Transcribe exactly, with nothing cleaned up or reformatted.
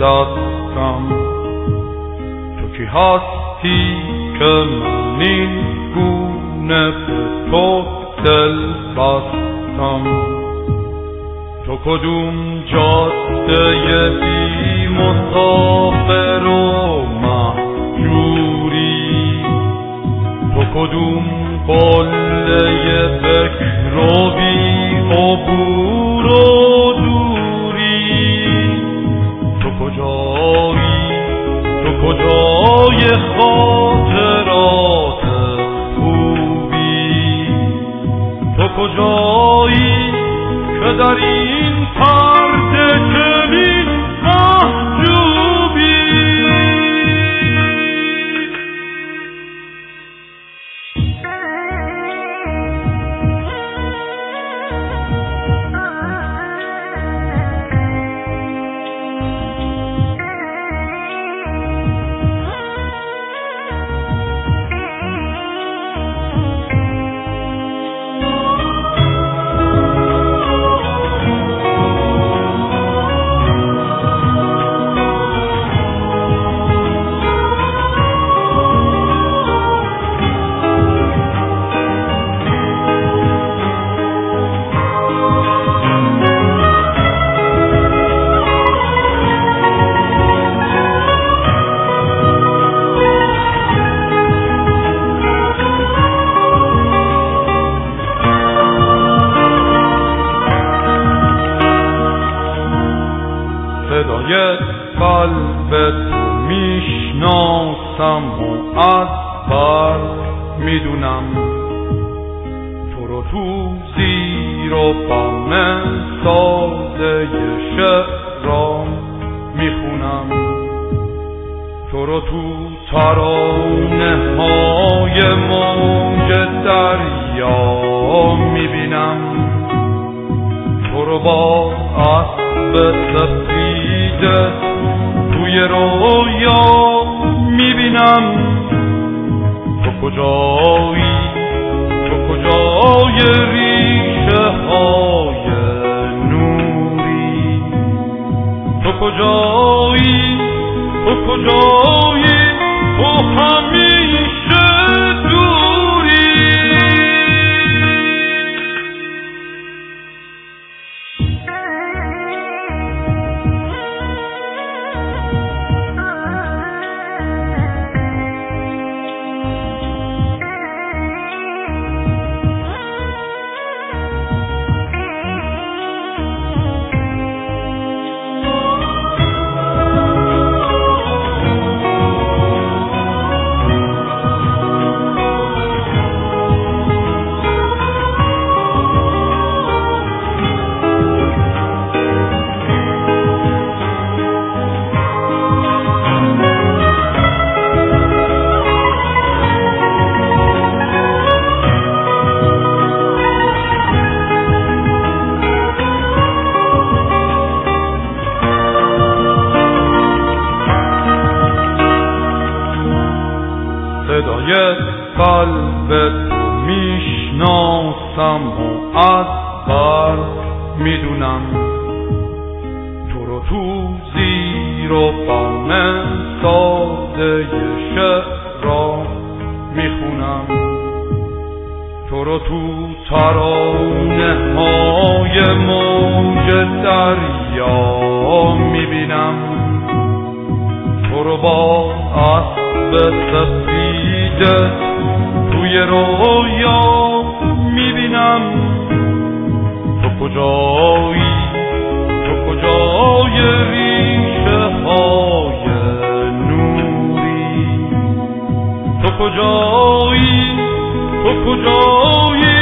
دستم. تو کی هستی که من این گونه به تو دل بستم؟ تو کدوم جاده بی مسافر و مهجوری؟ تو کدوم قله فکر و بی عبور و دوری؟ تو کجایی؟ تو کجای خاطرات خوبی؟ تو کجایی که در این پرده چنین محجوبی؟ صدای قلب تو میشناسم و از بر میدونم، تو رو تو زیر و بم سازه شعرام میخونم، تو رو تو ترانه های موج دریا میبینم، تو رو با اسب سفید توی رویا میبینم. تو کجایی؟ تو کجای ریشه های نوری؟ تو کجایی؟ تو کجایی؟ تو همیشه دوری. صدای قلب تو میشناسم و از بر میدونم، تو رو تو زیر و بم ساده شعرا میخونم، تو رو تو ترانه های موج دریا میبینم، تو رو با اسب سفید توی رویا میبینم. تو کجایی؟ تو کجای ریشه های نوری؟ تو کجایی؟ تو کجایی؟